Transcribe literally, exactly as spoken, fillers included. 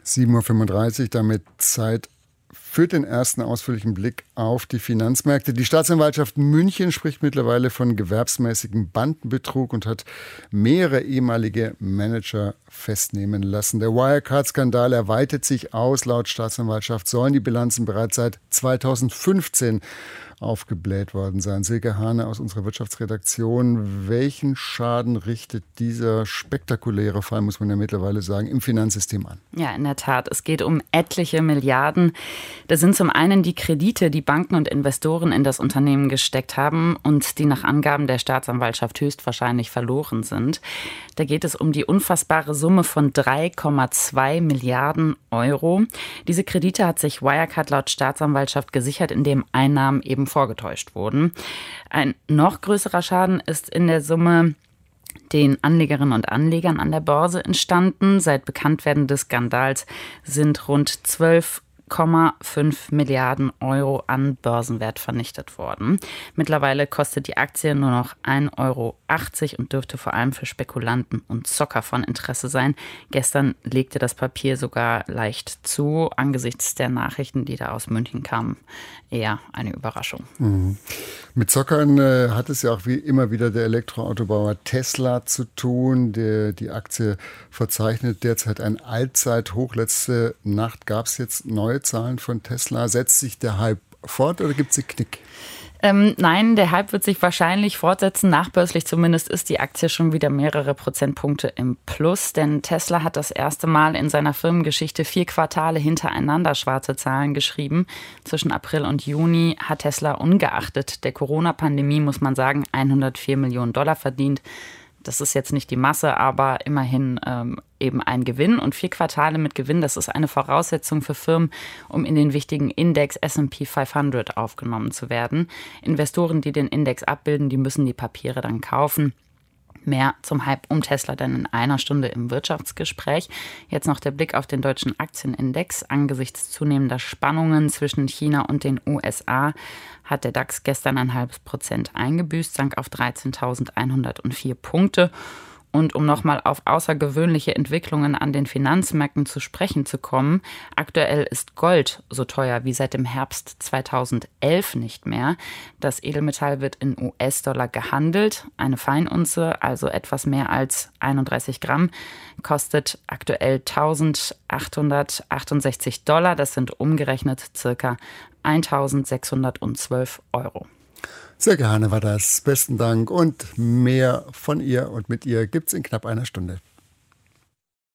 sieben Uhr fünfunddreißig, damit Zeit für den ersten ausführlichen Blick auf die Finanzmärkte. Die Staatsanwaltschaft München spricht mittlerweile von gewerbsmäßigem Bandenbetrug und hat mehrere ehemalige Manager festnehmen lassen. Der Wirecard-Skandal erweitert sich aus. Laut Staatsanwaltschaft sollen die Bilanzen bereits seit zweitausendfünfzehn aufgebläht worden sein. Silke Hane aus unserer Wirtschaftsredaktion. Welchen Schaden richtet dieser spektakuläre Fall, muss man ja mittlerweile sagen, im Finanzsystem an? Ja, in der Tat. Es geht um etliche Milliarden. Das sind zum einen die Kredite, die Banken und Investoren in das Unternehmen gesteckt haben und die nach Angaben der Staatsanwaltschaft höchstwahrscheinlich verloren sind. Da geht es um die unfassbare Summe von drei Komma zwei Milliarden Euro. Diese Kredite hat sich Wirecard laut Staatsanwaltschaft gesichert, indem Einnahmen eben vorgetäuscht wurden. Ein noch größerer Schaden ist in der Summe den Anlegerinnen und Anlegern an der Börse entstanden. Seit Bekanntwerden des Skandals sind rund zwölf Komma fünf Milliarden Euro an Börsenwert vernichtet worden. Mittlerweile kostet die Aktie nur noch ein Euro achtzig und dürfte vor allem für Spekulanten und Zocker von Interesse sein. Gestern legte das Papier sogar leicht zu, angesichts der Nachrichten, die da aus München kamen. Eher eine Überraschung. Mhm. Mit Zockern äh, hat es ja auch wie immer wieder der Elektroautobauer Tesla zu tun. Der, die Aktie verzeichnet derzeit ein Allzeithoch. Letzte Nacht gab es jetzt neue Zahlen von Tesla. Setzt sich der Hype fort oder gibt es einen Knick? Ähm, nein, der Hype wird sich wahrscheinlich fortsetzen. Nachbörslich zumindest ist die Aktie schon wieder mehrere Prozentpunkte im Plus. Denn Tesla hat das erste Mal in seiner Firmengeschichte vier Quartale hintereinander schwarze Zahlen geschrieben. Zwischen April und Juni hat Tesla ungeachtet der Corona-Pandemie, muss man sagen, hundertvier Millionen Dollar verdient. Das ist jetzt nicht die Masse, aber immerhin ähm, eben ein Gewinn. Und vier Quartale mit Gewinn, das ist eine Voraussetzung für Firmen, um in den wichtigen Index S und P fünfhundert aufgenommen zu werden. Investoren, die den Index abbilden, die müssen die Papiere dann kaufen. Mehr zum Hype um Tesla dann in einer Stunde im Wirtschaftsgespräch. Jetzt noch der Blick auf den deutschen Aktienindex. Angesichts zunehmender Spannungen zwischen China und den U S A hat der DAX gestern ein halbes Prozent eingebüßt, sank auf dreizehntausendeinhundertvier Punkte. Und um nochmal auf außergewöhnliche Entwicklungen an den Finanzmärkten zu sprechen zu kommen, aktuell ist Gold so teuer wie seit dem Herbst zweitausendelf nicht mehr. Das Edelmetall wird in U S-Dollar gehandelt. Eine Feinunze, also etwas mehr als einunddreißig Gramm, kostet aktuell eintausendachthundertachtundsechzig Dollar. Das sind umgerechnet circa eintausendsechshundertzwölf Euro. Sehr gerne war das. Besten Dank und mehr von ihr und mit ihr gibt's in knapp einer Stunde.